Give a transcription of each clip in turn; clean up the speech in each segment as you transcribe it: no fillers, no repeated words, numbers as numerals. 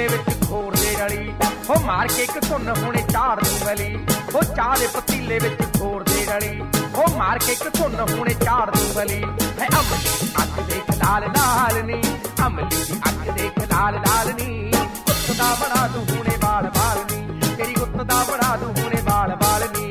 पतीले विच घोर दे रली हो मार के एक धुन हुणे झाड़ दूं गली हो चाह दे पतीले विच घोर दे रली हो मार के एक धुन हुणे झाड़ दूं गली है अमली दी अख देख लाल लाल नी अमली दी अख देख लाल लाल नी गुत्त दा बना दूं हुणे बाल बाल नी तेरी गुत्त दा बना दूं हुणे बाल बाल नी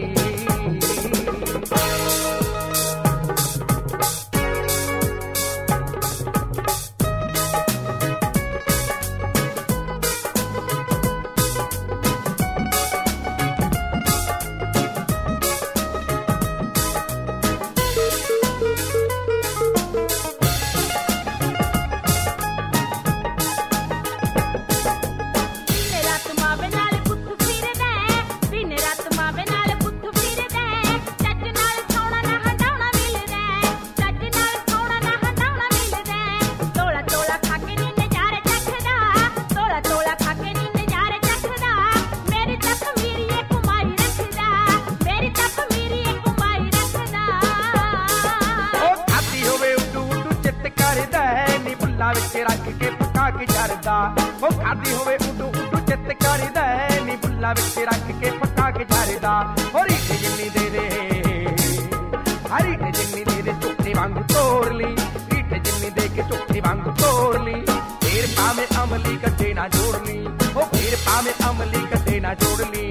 रख के पका के झरदा हो खादी होवे उडू उडू चित करदा नी बुल्ला विच रख के पका के झरदा हो रीठ जिन्नी दे दे रीठ जिन्नी दे दे चुट्टी वांगू तोड़ ली रीठ जिन्नी दे के चुट्टी वांगू तोड़ ली फिर पावे अमली कटे ना जोड़ ली हो फिर पावे अमली कटे ना जोड़ ली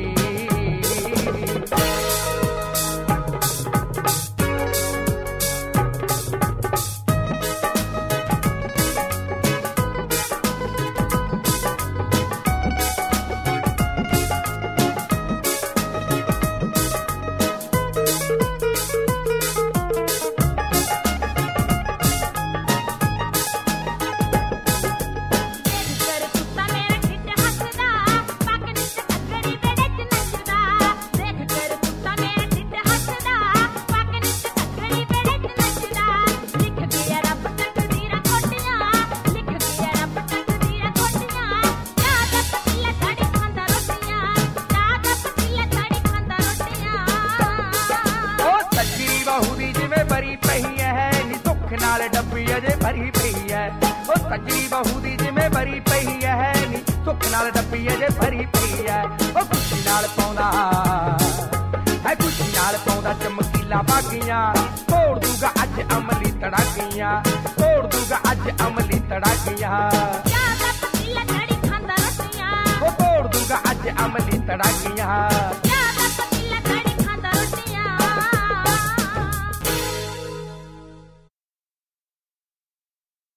डब्बी अजे भरी पई है ओ सजरी बहू दी जिमें भरी पई है नी सुख नाल डब्बी अजे भरी पई है ओ खुशी नाल पाउंदा है खुशी नाल पाउंदा चमकीला बागियां तोड़ दूगा अज अमली तड़ाकियां तोड़ दूगा अज अमली तड़ाकियां ज्यादा पतीला कड़ी खांदा रोटियां ओ तोड़ दूगा अज अमली तड़ाकियां